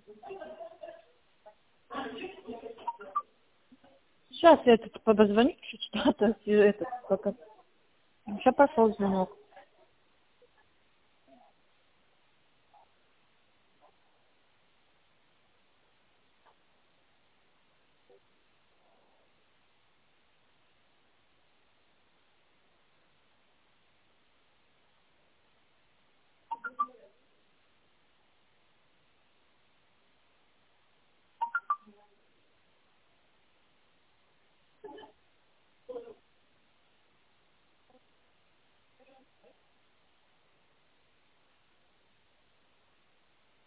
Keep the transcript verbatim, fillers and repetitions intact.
Сейчас я этот позвоню чуть-чуть, этот, пока. Сейчас пошел звонок.